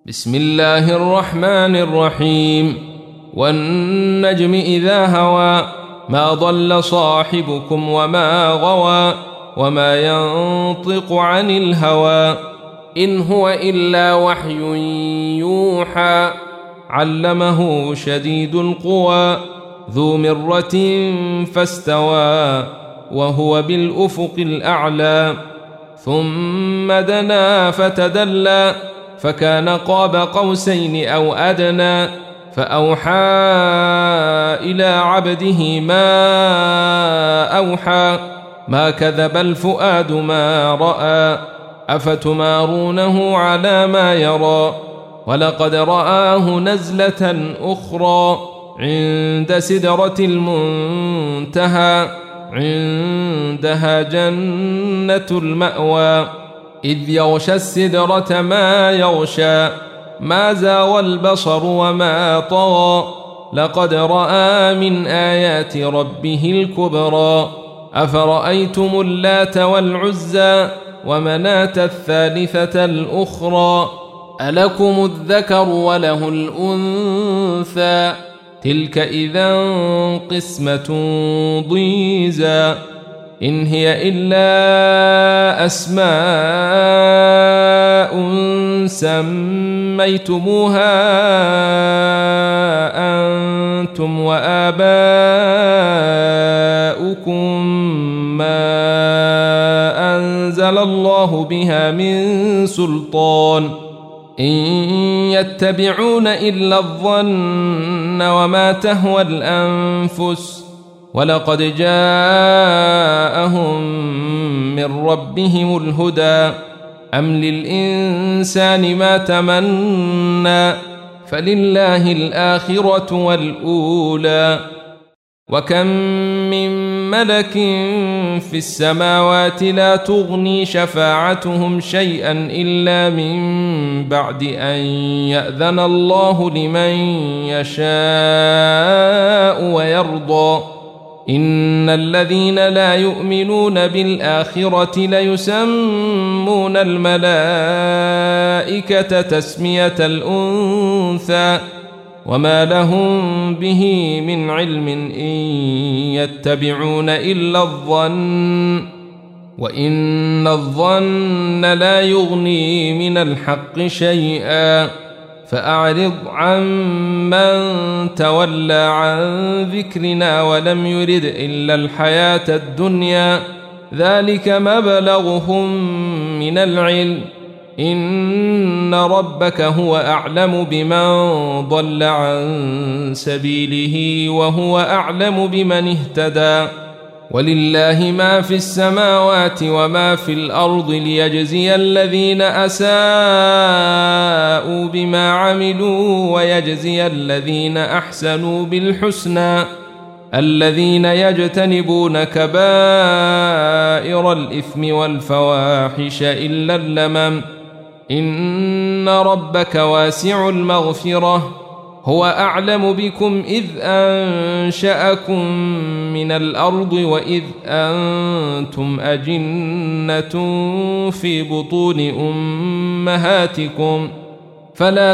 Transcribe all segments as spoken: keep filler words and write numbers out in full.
بسم الله الرحمن الرحيم والنجم إذا هوى ما ضل صاحبكم وما غوى وما ينطق عن الهوى إن هو إلا وحي يوحى علمه شديد القوى ذو مرة فاستوى وهو بالأفق الأعلى ثم دنا فتدلى فكان قاب قوسين أو أدنى فأوحى إلى عبده ما أوحى ما كذب الفؤاد ما رأى أفتمارونه على ما يرى ولقد رآه نزلة أخرى عند سدرة المنتهى عندها جنة المأوى إذ يغشى السدرة ما يغشى ما زاغ البصر وما طغى لقد رأى من آيات ربه الكبرى أفرأيتم اللات والعزى ومناة الثالثة الأخرى ألكم الذكر وله الأنثى تلك إذا قسمة ضيزى إن هي إلا أسماء سميتموها أنتم وآباؤكم ما أنزل الله بها من سلطان إن يتبعون إلا الظن وما تهوى الأنفس ولقد جاءهم من ربهم الهدى أم للإنسان ما تمنى فلله الآخرة والأولى وكم من ملك في السماوات لا تغني شفاعتهم شيئا إلا من بعد أن يأذن الله لمن يشاء ويرضى إن الذين لا يؤمنون بالآخرة ليسمون الملائكة تسمية الأنثى وما لهم به من علم إن يتبعون إلا الظن وإن الظن لا يغني من الحق شيئا فأعرض عن من تولى عن ذكرنا ولم يرد إلا الحياة الدنيا ذلك مبلغهم من العلم إن ربك هو أعلم بمن ضل عن سبيله وهو أعلم بمن اهتدى ولله ما في السماوات وما في الأرض ليجزي الذين أساءوا بما عملوا ويجزي الذين أحسنوا بالحسنى الذين يجتنبون كبائر الإثم والفواحش إلا اللمم إن ربك واسع المغفرة هو أعلم بكم إذ أنشأكم من الأرض وإذ أنتم أجنة في بطون أمهاتكم فلا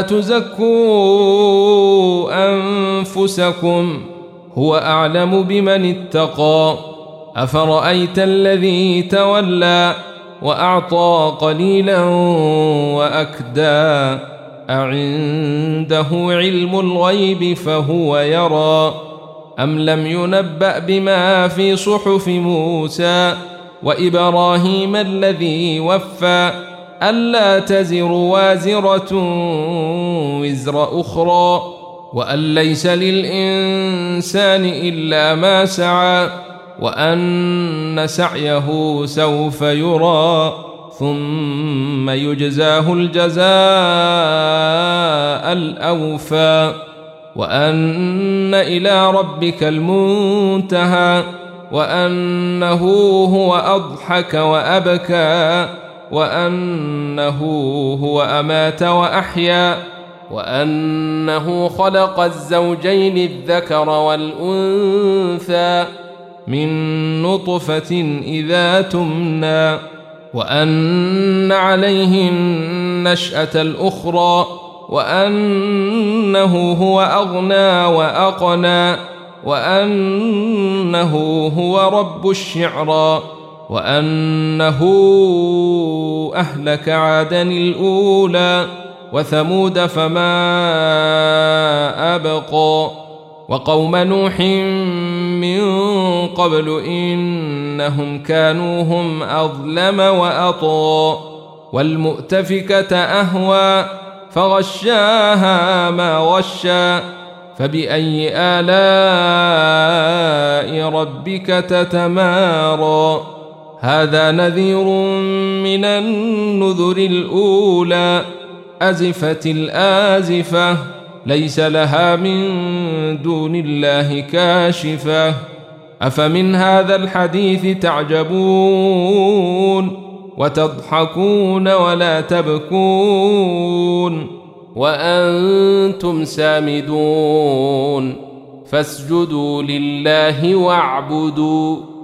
تزكوا أنفسكم هو أعلم بمن اتقى أفرأيت الذي تولى وأعطى قليلا وأكدى أعنده علم الغيب فهو يرى أم لم ينبأ بما في صحف موسى وإبراهيم الذي وفى ألا تزر وازرة وزر أخرى وأن ليس للإنسان إلا ما سعى وأن سعيه سوف يرى ثم يجزاه الجزاء الأوفى وأن إلى ربك المنتهى وأنه هو أضحك وأبكى وأنه هو أمات وأحيا وأنه خلق الزوجين الذكر والأنثى من نطفة إذا تمنى وأن عليه النشأة الأخرى وأنه هو أغنى وأقنى وأنه هو رب الشعرى وأنه أهلك عادا الأولى وثمود فما أبقى وقوم نوح من قبل إنهم كانوا هم أظلم وأطغى والمؤتفكة أهوى فغشاها ما غشى فبأي آلاء ربك تتمارى هذا نذير من النذر الأولى أزفت الآزفة ليس لها من دون الله كاشفة أفمن هذا الحديث تعجبون وتضحكون ولا تبكون وأنتم سامدون فاسجدوا لله واعبدوا